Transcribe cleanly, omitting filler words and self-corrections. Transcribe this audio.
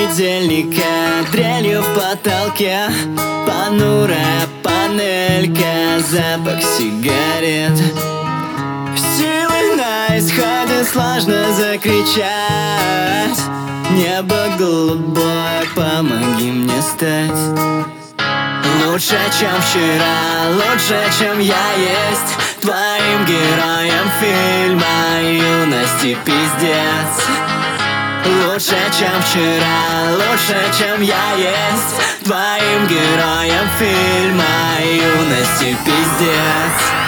будильника, дрелью в потолке, понурая панелька, запах сигарет. Силы на исходе, сложно закричать. Небо голубое, помоги мне стать лучше, чем вчера, лучше, чем я есть, твоим героем фильма юности пиздец. Лучше, чем вчера, лучше, чем я есть, твоим героем фильма юности пиздец.